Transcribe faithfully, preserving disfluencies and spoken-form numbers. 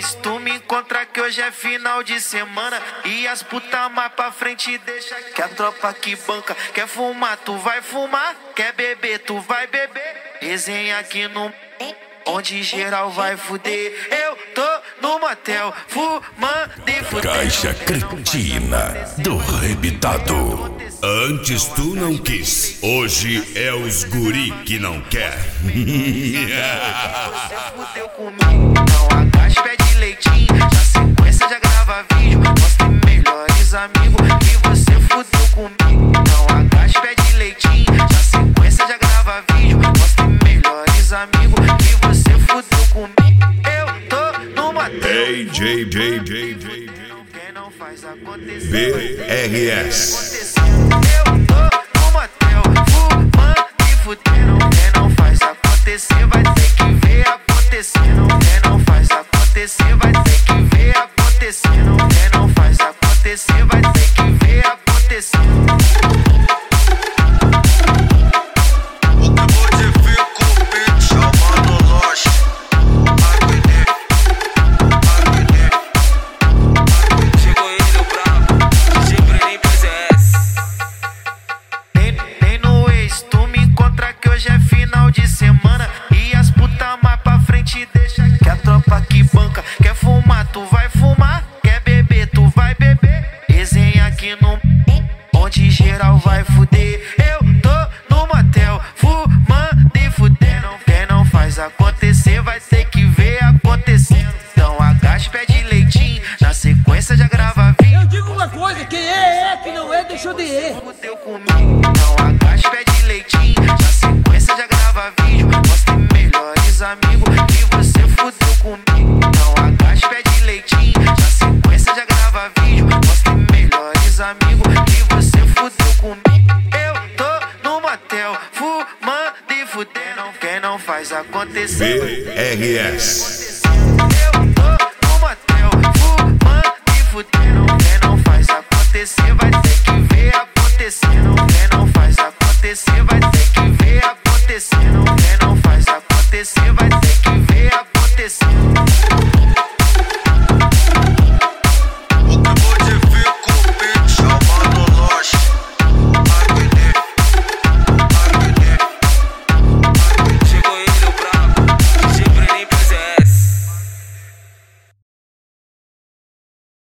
ex, tu me encontra que hoje é final de semana. E as puta mais pra frente deixa que a tropa que banca. Quer fumar, tu vai fumar. Quer beber, tu vai beber. Resenha aqui no... onde geral vai fuder. Eu tô no motel, fumando e fudendo. Caixa cretina do rebitado. Antes tu não quis, hoje é os guri que não quer. Você fudeu comigo, não agache, pede leitinho. Na sequência já grava vídeo, mostra melhores amigos. E você fudeu comigo, não agache, pede leitinho. Na sequência já grava vídeo, mostra melhores amigos. E você fudeu comigo, eu tô no motel. J J J J J Quem não faz acontecer B R S. Eu tô no motel, fumando e fudendo. Quem não faz acontecer vai ter que ver acontecendo. Quem não faz acontecer vai ter que ver acontecendo. Quem não faz acontecer vai ter que ver acontecendo. Hoje é final de semana e as puta mais pra frente deixa que a tropa que banca. Quer fumar, tu vai fumar. Quer beber, tu vai beber. Resenha aqui no... onde geral vai fuder. Eu tô no motel, fumando e fudendo. Quem não faz acontecer vai ter que ver acontecendo. Então agache, pede leitinho. Na sequência já grava vídeo. Eu digo uma coisa, quem é, é, que não é, deixou de ir. Fudeu comigo, então agache, pede leitinho. Você já grava vídeo, mostra melhores amigos. E você fudeu comigo, não agache, pede leitinho. Na sequência já grava vídeo, mostra melhores amigos. E você fudeu comigo, eu tô no motel, fumando e fudendo. Quem não faz acontecer B R S. Eu tô no motel, fumando e fudendo. Quem não faz acontecer vai